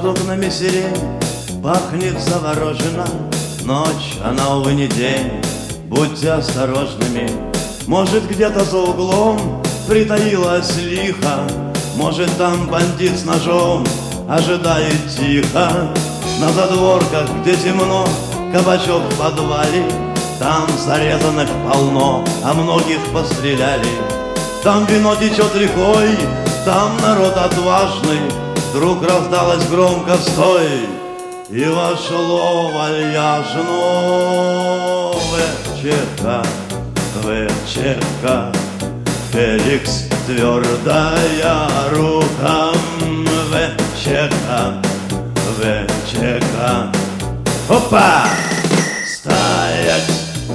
Под окнами сирень пахнет завороженно. Ночь, она, увы, не день, будьте осторожными. Может, где-то за углом притаилась лихо, может, там бандит с ножом ожидает тихо. На задворках, где темно, кабачок в подвале, там зарезанных полно, а многих постреляли. Там вино течет рекой, там народ отважный. Вдруг раздалось громко «Стой!» И вошло вальяжно ВЧК, Феликс, твердая рука. ВЧК. Опа! Стоять!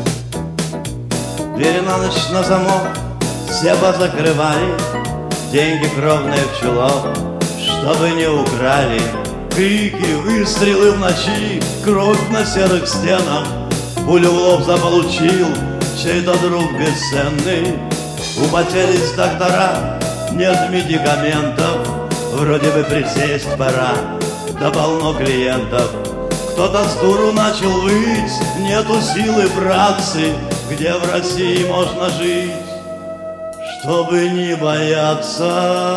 Двери на ночь на замок все позакрывали, деньги кровные в чулок, чтобы не украли. Крики, выстрелы в ночи, кровь на серых стенах. Пулю в лоб заполучил чей-то друг бесценный. Употелись доктора, нет медикаментов. Вроде бы присесть пора, да полно клиентов. Кто-то с дуру начал выть, нету силы, братцы. Где в России можно жить, чтобы не бояться?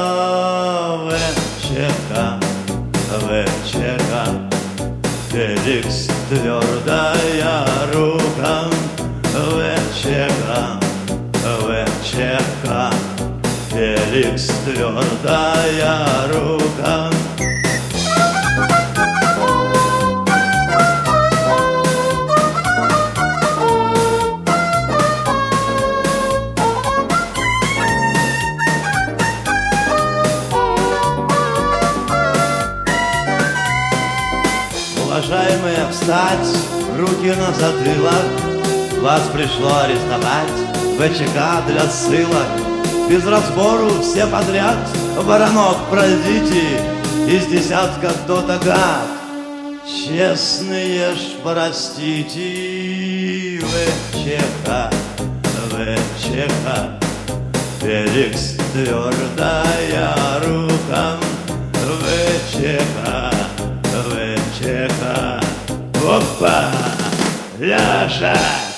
ВЧК, Феликс, твердая рука. ВЧК, Феликс, твердая рука. Уважаемые, встать, руки на затылок. Вас пришло арестовать, ВЧК для ссылок. Без разбору все подряд, воронок пройдите, из десятка кто-то гад. Честные ж простите. ВЧК, Феликс, твердая рука. ВЧК. Опа! Ляжа!